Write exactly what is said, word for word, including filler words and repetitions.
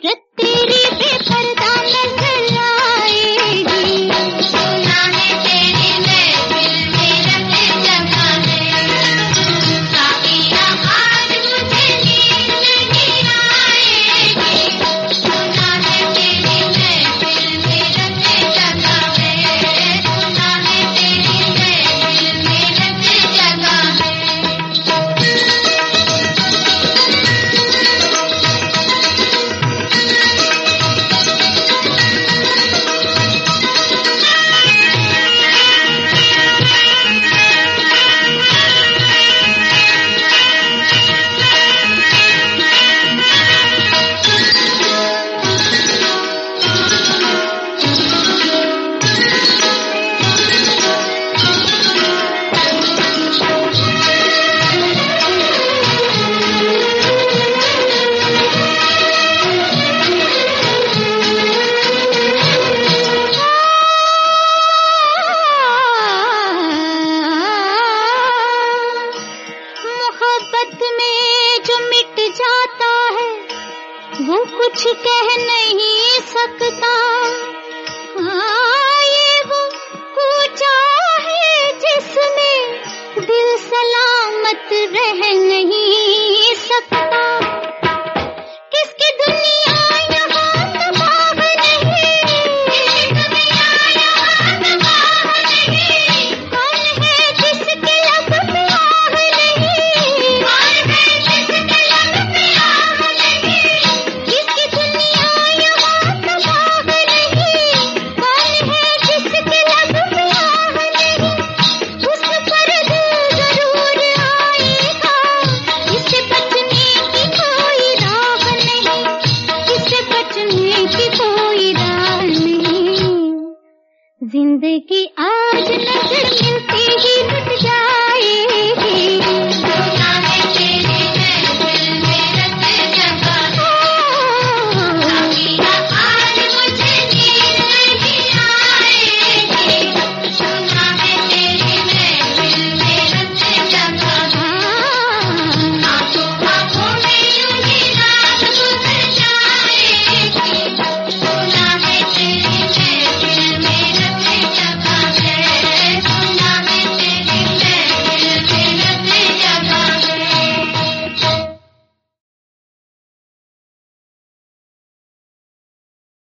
हकीकत तेरी बेपर्दा नजर आएगी। सुना है तेरी महफिल में रंग जमा है, साकिया आज मुझे नींद नहीं आएगी। सुना है तेरी महफिल में रंग जमा है, सुना है तेरी महफिल में रंग जमा है। वो कुछ कह नहीं सकता, हाँ ये वो पूछा है जिसमें दिल सलामत रह नहीं सकता। किसकी दुनिया यहाँ तबाह नहीं, दुनिया यहाँ तबाह नहीं। कौन है जिसके लब पे आह नहीं, कौन है जिसके लब पे आह नहीं। किसकी दुनिया यहाँ तबाह नहीं, कौन है जिसके लब पे आह नहीं। उस पर दिल जरूर आएगा, इससे बचने की कोई राह नहीं, इससे बचने की कोई राह नहीं। जिंदगी आज नजर मिलती